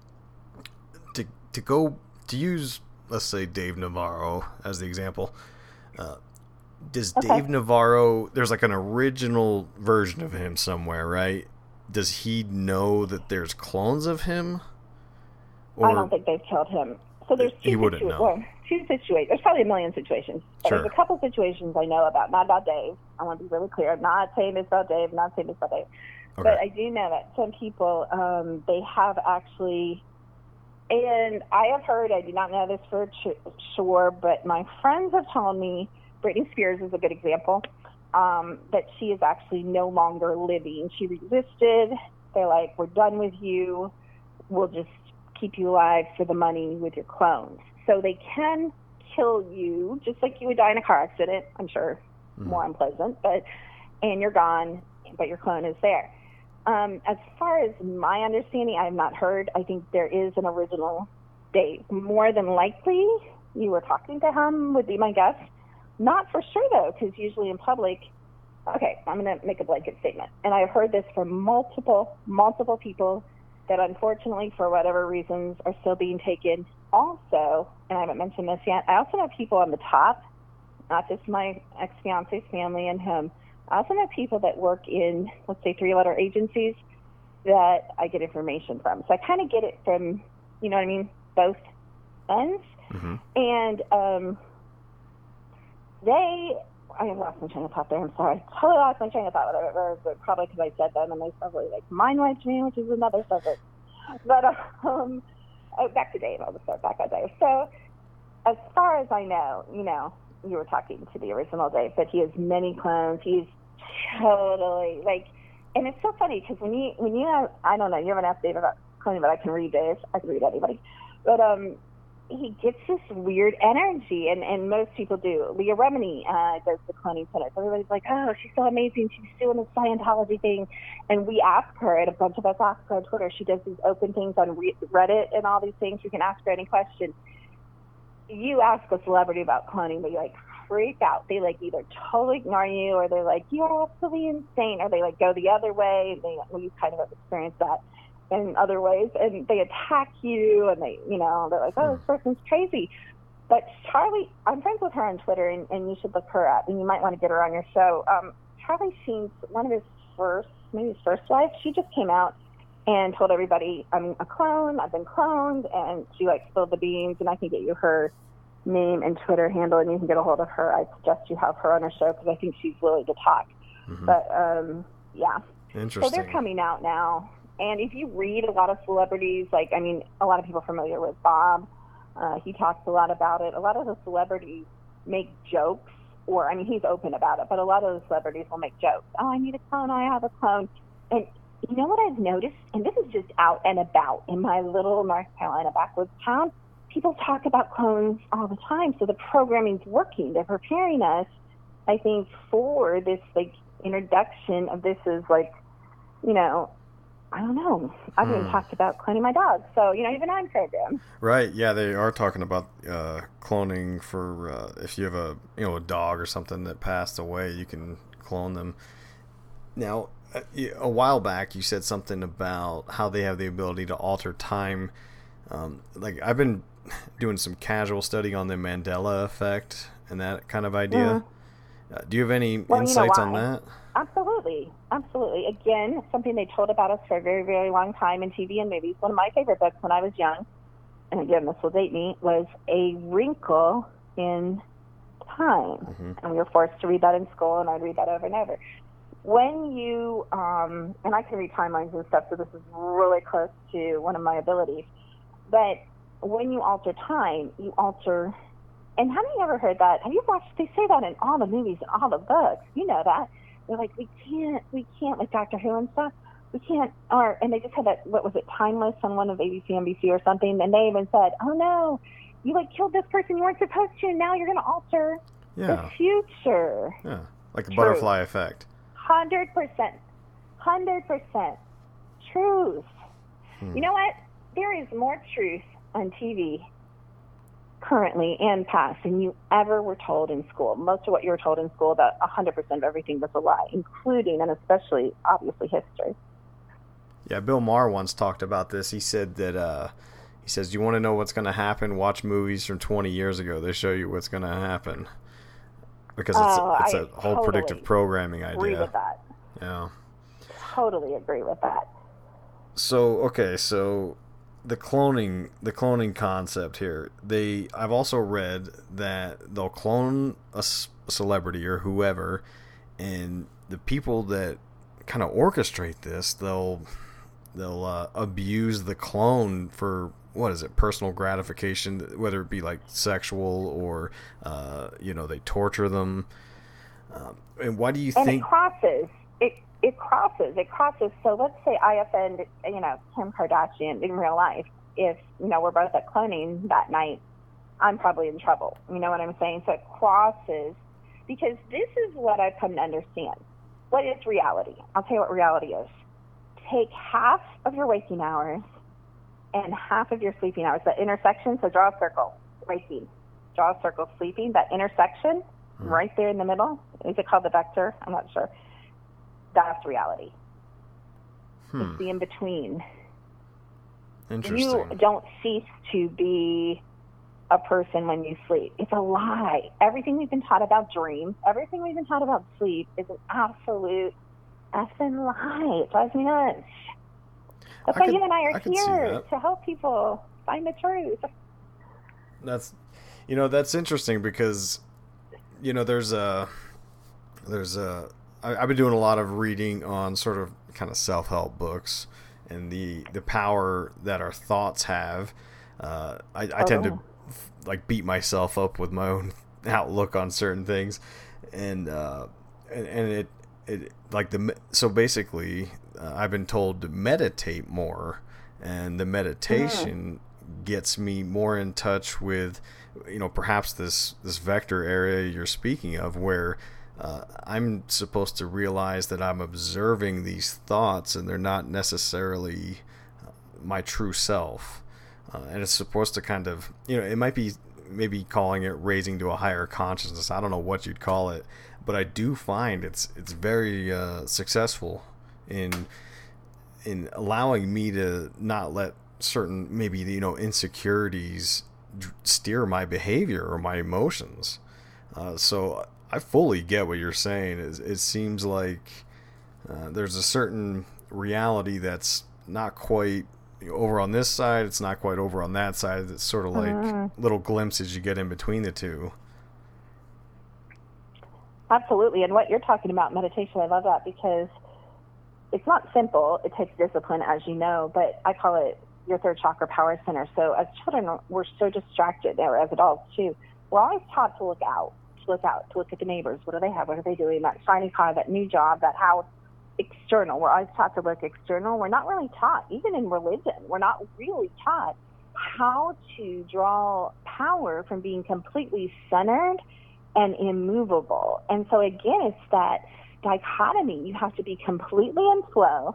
to to go to use, let's say, Dave Navarro as the example. Uh, does okay. Dave Navarro? There's like an original version of him somewhere, right? Does he know that there's clones of him? Or I don't think they've killed him. So there's two, he wouldn't situa- know. well, two situations. There's probably a million situations. But Sure. There's a couple situations I know about, not about Dave. I want to be really clear. I'm not saying this about Dave, not saying this about Dave. Okay. But I do know that some people, um, they have actually, and I have heard, I do not know this for ch- sure, but my friends have told me, Britney Spears is a good example, um, that she is actually no longer living. She resisted. They're like, we're done with you. We'll just keep you alive for the money with your clones. So they can kill you, just like you would die in a car accident, I'm sure, mm-hmm. more unpleasant, but, and you're gone, but your clone is there. Um, as far as my understanding, I have not heard. I think there is an original Dave. More than likely, you were talking to him, would be my guess. Not for sure, though, because usually in public, okay, I'm going to make a blanket statement. And I've heard this from multiple, multiple people that unfortunately, for whatever reasons, are still being taken. Also, and I haven't mentioned this yet, I also know people on the top, not just my ex-fiance's family and him. I also know people that work in, let's say, three-letter agencies that I get information from. So I kind of get it from, you know what I mean, both ends. Mm-hmm. And um, they, I lost my train of thought there, I'm sorry. Totally lost my train of thought, whatever, but probably because I said them and they probably like mind wiped me, which is another subject. But um, oh, back to Dave, I'll just start back on Dave. So as far as I know, you know, you were talking to the original Dave, but he has many clones. He's totally like, and it's so funny because when you, when you have, I don't know, you haven't asked Dave about cloning, but I can read Dave. I can read anybody. But um, he gets this weird energy, and, and most people do. Leah Remini uh, does the cloning center. So everybody's like, oh, she's so amazing. She's doing the Scientology thing. And we ask her, and a bunch of us ask her on Twitter. She does these open things on Reddit and all these things. You can ask her any question. You ask a celebrity about cloning, they like freak out. They like either totally ignore you, or they're like, you're absolutely insane, or they like go the other way. They, we kind of have experienced that in other ways, and they attack you, and they, you know, they're like, oh, this person's crazy. But Charlie, I'm friends with her on Twitter, and, and you should look her up, and you might want to get her on your show. Um, Charlie Sheen's one of his first, maybe his first wife, she just came out and told everybody, I'm a clone, I've been cloned, and she like spilled the beans, and I can get you her name and Twitter handle, and you can get a hold of her. I suggest you have her on her show because I think she's willing to talk. Mm-hmm. But um, yeah, interesting. So they're coming out now, and if you read a lot of celebrities, like I mean, a lot of people familiar with Bob, uh, he talks a lot about it. A lot of the celebrities make jokes, or I mean, he's open about it, but a lot of the celebrities will make jokes. Oh, I need a clone. I have a clone, and you know what I've noticed, and this is just out and about in my little North Carolina backwoods town, people talk about clones all the time. So the programming's working. They're preparing us, I think, for this like introduction of this is like, you know, I don't know. I've Hmm. even talked about cloning my dog. So, you know, even I'm programmed. Right. Yeah, they are talking about uh, cloning for uh, if you have a you know a dog or something that passed away, you can clone them. Now, a a while back, you said something about how they have the ability to alter time. Um, like I've been doing some casual study on the Mandela effect and that kind of idea. Uh, do you have any Well, you know insights on why. that? Absolutely. Absolutely. Again, something they told about us for a very, very long time in T V and movies. One of my favorite books when I was young, and again, this will date me, was A Wrinkle in Time. Mm-hmm. And we were forced to read that in school, and I'd read that over and over. When you, um, and I can read timelines and stuff, so this is really close to one of my abilities, but when you alter time, you alter, and haven't you ever heard that? Have you watched, they say that in all the movies and all the books, you know that. They're like, we can't, we can't, like Doctor Who and stuff, we can't, or, and they just had that, what was it, Timeless on one of A B C, N B C or something, and they even said, oh no, you like killed this person you weren't supposed to, and now you're going to alter Yeah. the future. Yeah. Like the True. butterfly effect. Hundred percent, hundred percent truth. Hmm. You know what? There is more truth on T V currently and past than you ever were told in school. Most of what you were told in school, about one hundred percent of everything was a lie, including and especially, obviously, history. Yeah, Bill Maher once talked about this. He said that, uh, he says, you want to know what's going to happen? Watch movies from twenty years ago. They show you what's going to happen. Because it's, Oh, it's I a whole totally predictive programming Agree idea. with that. Yeah. Totally agree with that. So, okay, so the cloning, the cloning concept here, they, I've also read that they'll clone a c- celebrity or whoever, and the people that kind of orchestrate this, they'll, they'll uh, abuse the clone for, what is it, personal gratification, whether it be like sexual or, uh, you know, they torture them. Um, and why do you And think... it crosses. It it crosses. It crosses. So let's say I offend, you know, Kim Kardashian in real life. If, you know, we're both at cloning that night, I'm probably in trouble. You know what I'm saying? So it crosses. Because this is what I've come to understand. What is reality? I'll tell you what reality is. Take half of your waking hours and half of your sleeping hours. That intersection, so draw a circle, waking. Draw a circle, sleeping. That intersection, Hmm. right there in the middle, is it called the vector? I'm not sure. That's reality. Hmm. It's the in-between. Interesting. You don't cease to be a person when you sleep. It's a lie. Everything we've been taught about dreams, everything we've been taught about sleep is an absolute effing lie. It drives me nuts. That's I why could- you and I I are could see here that. to help people find the truth. That's, you know, that's interesting because, you know, there's a, there's a, I, I've been doing a lot of reading on sort of kind of self-help books and the, the power that our thoughts have. Uh, I, I tend to Oh. like beat myself up with my own outlook on certain things. And, uh, and, and it, it like the, me- so basically uh, I've been told to meditate more, and the meditation gets me more in touch with, you know, perhaps this this vector area you're speaking of, where uh, I'm supposed to realize that I'm observing these thoughts and they're not necessarily uh, my true self, uh, and it's supposed to kind of, you know, it might be maybe calling it raising to a higher consciousness. I don't know what you'd call it, but I do find it's it's very uh, successful in in allowing me to not let certain, maybe, you know, insecurities d- steer my behavior or my emotions. Uh, so I fully get what you're saying. It, it seems like uh, there's a certain reality that's not quite over on this side. It's not quite over on that side. It's sort of like Mhm. little glimpses you get in between the two. Absolutely. And what you're talking about, meditation, I love that because it's not simple. It takes discipline, as you know, but I call it your third chakra power center. So as children, we're so distracted, or as adults too. We're always taught to look out, to look out, to look at the neighbors. What do they have? What are they doing? That shiny car, that new job, that house, external. We're always taught to look external. We're not really taught, even in religion, we're not really taught how to draw power from being completely centered and immovable. And so again, it's that dichotomy. You have to be completely in flow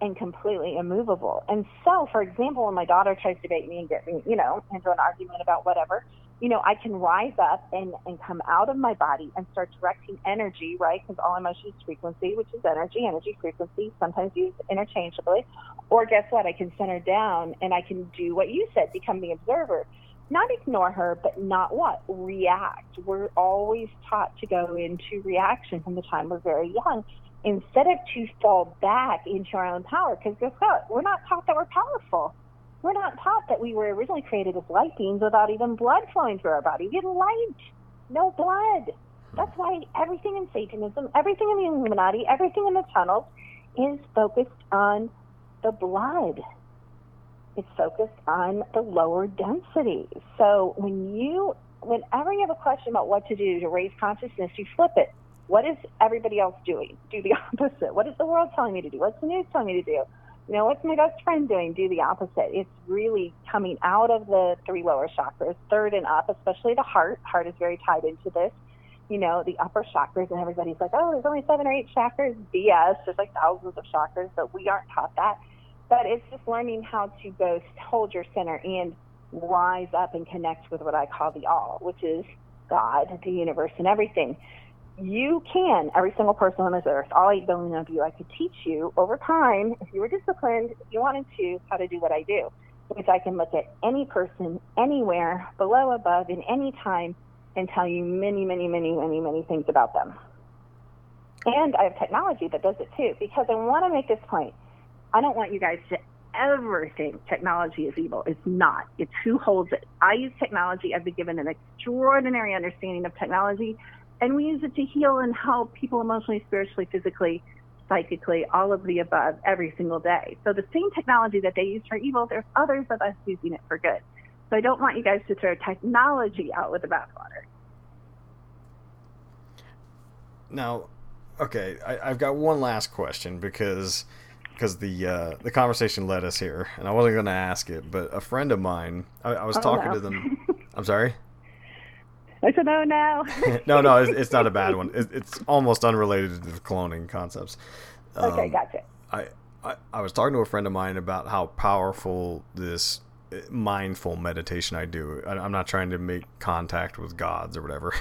and completely immovable. And so, for example, when my daughter tries to debate me and get me, you know, into an argument about whatever, you know, I can rise up and, and come out of my body and start directing energy, right? Because all emotion is frequency, which is energy, energy, frequency, sometimes used interchangeably. Or guess what? I can center down and I can do what you said, become the observer. Not ignore her, but not what? React. We're always taught to go into reaction from the time we're very young, instead of to fall back into our own power. Because guess what? We're not taught that we're powerful. We're not taught that we were originally created as light beings without even blood flowing through our body. We had light, no blood. That's why everything in Satanism, everything in the Illuminati, everything in the tunnels is focused on the blood. It's focused on the lower density. So when you, whenever you have a question about what to do to raise consciousness, you flip it. What is everybody else doing? Do the opposite. What is the world telling me to do? What's the news telling me to do? You know, what's my best friend doing? Do the opposite. It's really coming out of the three lower chakras, third and up, especially the heart. Heart is very tied into this. You know, the upper chakras, and everybody's like, oh, there's only seven or eight chakras. B S. There's like thousands of chakras, but we aren't taught that. But it's just learning how to both hold your center and rise up and connect with what I call the all, which is God, the universe, and everything. You can, every single person on this earth, all eight billion of you, I could teach you over time, if you were disciplined, if you wanted to, how to do what I do, which I can look at any person, anywhere, below, above, in any time, and tell you many, many, many, many, many things about them. And I have technology that does it too, because I want to make this point. I don't want you guys to ever think technology is evil. It's not. It's who holds it. I use technology. I've been given an extraordinary understanding of technology, and we use it to heal and help people emotionally, spiritually, physically, psychically, all of the above every single day. So the same technology that they use for evil, there's others of us using it for good. So I don't want you guys to throw technology out with the bathwater. Now, okay, I, I've got one last question because because the uh, the conversation led us here, and I wasn't going to ask it, but a friend of mine, I, I was oh, talking no. to them. I'm sorry? I said, oh, no. no, no, it's, it's not a bad one. It, it's almost unrelated to the cloning concepts. Um, okay, gotcha. I, I, I was talking to a friend of mine about how powerful this mindful meditation I do. I, I'm not trying to make contact with gods or whatever.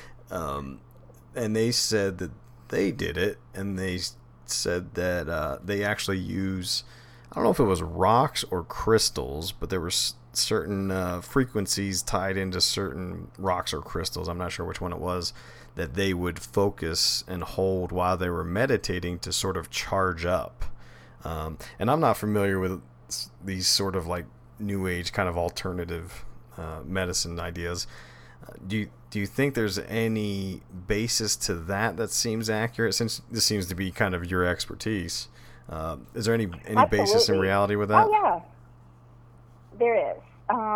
um, and they said that they did it, and they said that uh, they actually use, I don't know if it was rocks or crystals, but there were certain uh, frequencies tied into certain rocks or crystals, I'm not sure which one it was, that they would focus and hold while they were meditating to sort of charge up. Um, and I'm not familiar with these sort of like new age kind of alternative uh, medicine ideas. Uh, do you, do you think there's any basis to that that seems accurate, since this seems to be kind of your expertise? Uh, is there any any Absolutely. basis in reality with that? Oh, yeah. There is.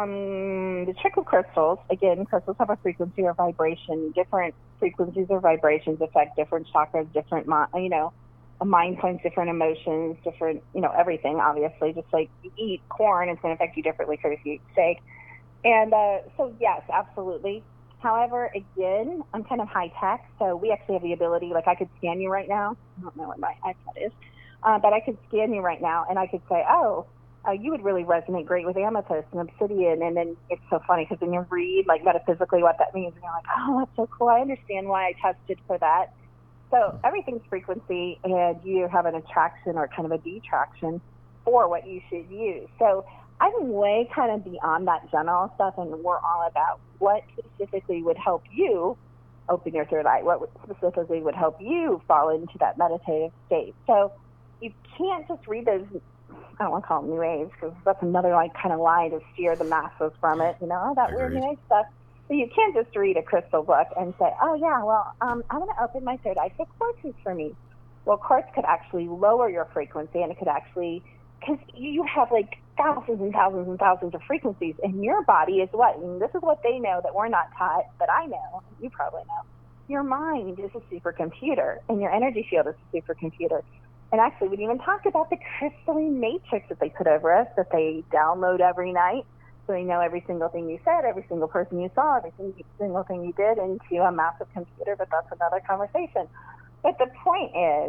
Um, the trickle crystals, again, crystals have a frequency or vibration. Different frequencies or vibrations affect different chakras, different, you know, mind points, different emotions, different, you know, everything, obviously. Just like you eat corn, it's going to affect you differently because if you eat steak. And uh, so, yes, absolutely. However, again, I'm kind of high tech, so we actually have the ability, like I could scan you right now. I don't know what my iPad is, uh, but I could scan you right now, and I could say, oh, uh, you would really resonate great with amethyst and obsidian. And then it's so funny because when you read, like, metaphysically what that means, and you're like, oh, that's so cool. I understand why I tested for that. So everything's frequency, and you have an attraction or kind of a detraction for what you should use. So I'm way kind of beyond that general stuff, and we're all about what specifically would help you open your third eye, what specifically would help you fall into that meditative state. So you can't just read those, I don't want to call them new age, because that's another like kind of lie to steer the masses from it, you know, that weird new age stuff. So you can't just read a crystal book and say, oh yeah, well, um, I'm going to open my third eye, so quartz is for me. Well, quartz could actually lower your frequency, and it could actually, because you have like thousands and thousands and thousands of frequencies, and your body is what? And this is what they know that we're not taught, but I know, you probably know. Your mind is a supercomputer, and your energy field is a supercomputer. And actually, we didn't even talk about the crystalline matrix that they put over us, that they download every night. So they know every single thing you said, every single person you saw, every single thing you did into a massive computer, but that's another conversation. But the point is,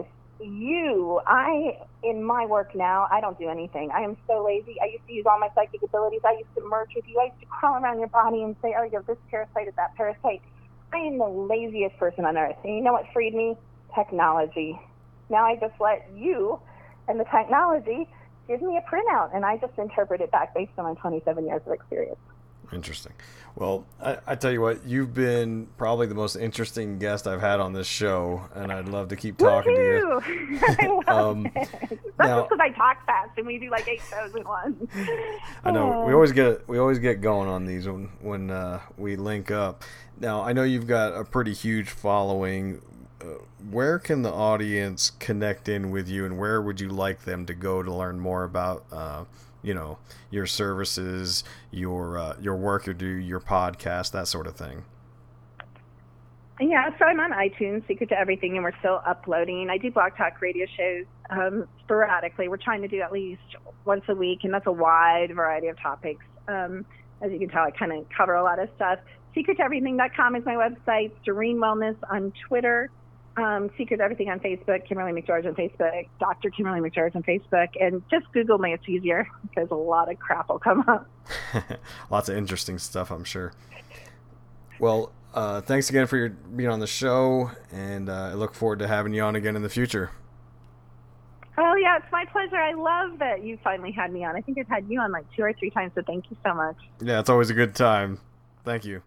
you. I, in my work now, I don't do anything. I am so lazy. I used to use all my psychic abilities. I used to merge with you. I used to crawl around your body and say, oh, you have this parasite or that parasite. I am the laziest person on earth. And you know what freed me? Technology. Now I just let you and the technology give me a printout, and I just interpret it back based on my twenty-seven years of experience. Interesting. Well, I, I tell you what, you've been probably the most interesting guest I've had on this show, and I'd love to keep talking Woo-hoo! to you. I love um, it. That's now, just because I talk fast, and we do like eight shows in one. I know we always get we always get going on these when when uh, we link up. Now, I know you've got a pretty huge following. Uh, where can the audience connect in with you, and where would you like them to go to learn more about, uh, you know, your services, your uh, your work you do, your podcast, that sort of thing? Yeah, so I'm on iTunes, Secret to Everything, and we're still uploading. I do Blog Talk radio shows um, sporadically. We're trying to do at least once a week, and that's a wide variety of topics. Um, as you can tell, I kind of cover a lot of stuff. secret to everything dot com is my website. Serene Wellness on Twitter. Um, Secret to Everything on Facebook, Kimberly McGeorge on Facebook, Doctor Kimberly McGeorge on Facebook, and just Google me, it's easier because a lot of crap will come up. Lots of interesting stuff, I'm sure. Well, uh, thanks again for your being on the show, and uh, I look forward to having you on again in the future. Oh, yeah, it's my pleasure. I love that you finally had me on. I think I've had you on like two or three times, so thank you so much. Yeah, it's always a good time. Thank you.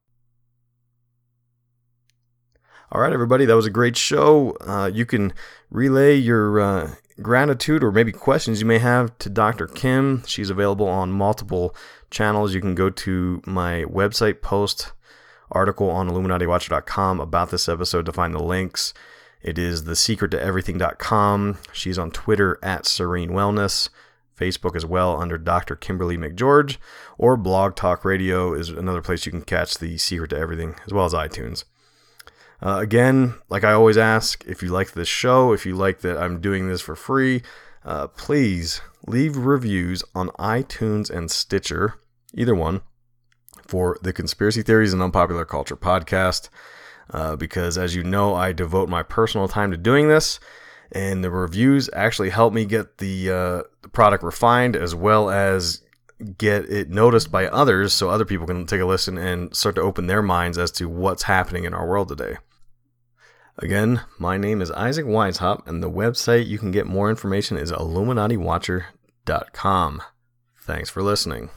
All right, everybody, that was a great show. Uh, you can relay your uh, gratitude or maybe questions you may have to Doctor Kim. She's available on multiple channels. You can go to my website, post article on Illuminati Watcher dot com about this episode to find the links. It is the secret to everything dot com. She's on Twitter at Serene Wellness, Facebook as well under Doctor Kimberly McGeorge, or Blog Talk Radio is another place you can catch the Secret to Everything, as well as iTunes. Uh, again, like I always ask, if you like this show, if you like that I'm doing this for free, uh, please leave reviews on iTunes and Stitcher, either one, for the Conspiracy Theories and Unpopular Culture podcast, uh, because as you know, I devote my personal time to doing this, and the reviews actually help me get the, uh, the product refined as well as get it noticed by others so other people can take a listen and start to open their minds as to what's happening in our world today. Again, my name is Isaac Weishaupt, and the website you can get more information is Illuminati Watcher dot com. Thanks for listening.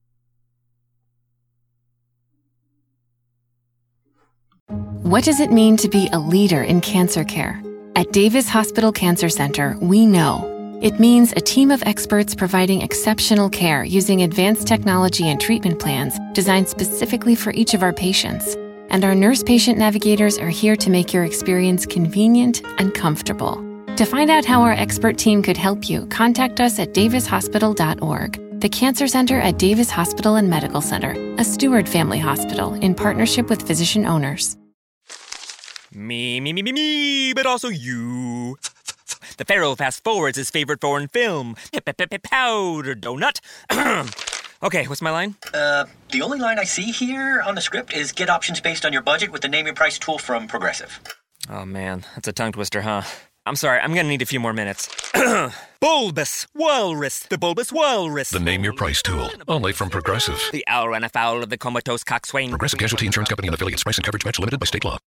What does it mean to be a leader in cancer care? At Davis Hospital Cancer Center, we know. It means a team of experts providing exceptional care using advanced technology and treatment plans designed specifically for each of our patients. And our nurse-patient navigators are here to make your experience convenient and comfortable. To find out how our expert team could help you, contact us at davis hospital dot org. The Cancer Center at Davis Hospital and Medical Center, a Steward family hospital in partnership with physician owners. Me, me, me, me, me, but also you. The Pharaoh fast forwards his favorite foreign film, Powder Donut. Okay, what's my line? Uh, the only line I see here on the script is get options based on your budget with the Name Your Price tool from Progressive. Oh man, that's a tongue twister, huh? I'm sorry, I'm gonna need a few more minutes. Bulbous Walrus, the Bulbous Walrus. The Name Your Price tool, only from Progressive. The owl ran afoul of the comatose coxswain. Progressive Casualty Insurance Company and affiliates. Price and coverage match limited by state law.